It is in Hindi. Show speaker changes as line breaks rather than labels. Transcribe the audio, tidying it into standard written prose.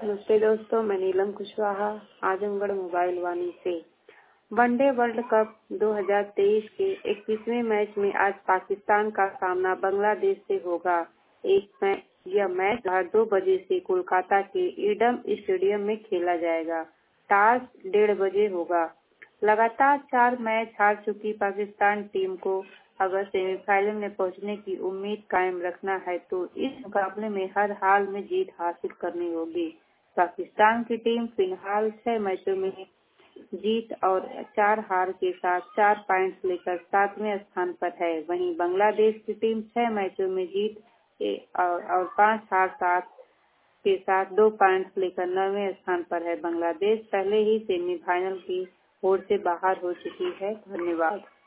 नमस्ते दोस्तों, मैं नीलम कुशवाहा आजमगढ़ मोबाइल वाणी से। वनडे वर्ल्ड कप 2023 के 21वें मैच में आज पाकिस्तान का सामना बांग्लादेश से होगा। यह मैच 2 बजे से कोलकाता के ईडन स्टेडियम में खेला जाएगा। टॉस 1:30 बजे होगा। लगातार 4 मैच हार चुकी पाकिस्तान टीम को अगर सेमीफाइनल में पहुंचने की उम्मीद कायम रखना है तो इस मुकाबले में हर हाल में जीत हासिल करनी होगी। पाकिस्तान की टीम फिलहाल 6 मैचों में जीत और 4 हार के साथ 4 पॉइंट्स लेकर 7वें स्थान पर है। वहीं बांग्लादेश की टीम 6 मैचों में जीत और 5 हार के साथ 2 पॉइंट्स लेकर 9वें स्थान पर है। बांग्लादेश पहले ही सेमीफाइनल की होड़ से बाहर हो चुकी है। धन्यवाद।